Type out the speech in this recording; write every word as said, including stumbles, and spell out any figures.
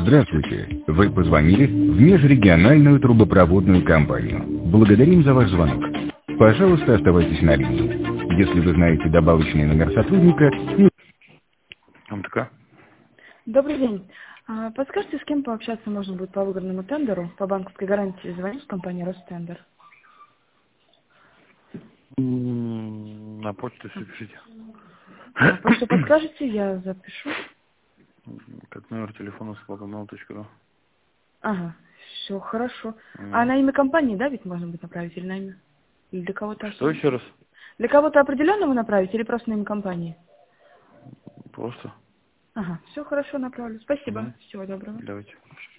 Здравствуйте. Вы позвонили в межрегиональную трубопроводную компанию. Благодарим за ваш звонок. Пожалуйста, оставайтесь на линии. Если вы знаете добавочный номер сотрудника... МТК. Добрый день. А, Подскажите, с кем пообщаться можно будет по выгодному тендеру по банковской гарантии? Звоню с компании Ростендер. М, На почту все пишите. А, Почту подскажете, я запишу. Как номер телефона собака точка ру. Ага, все хорошо. А Мгм. на имя компании, да, ведь можно будет направить или на имя? Или для кого-то Что особо? еще раз? Для кого-то определенного направить или просто на имя компании? Просто. Ага, все хорошо, направлю. Спасибо. Мгм. Всего доброго. Давайте.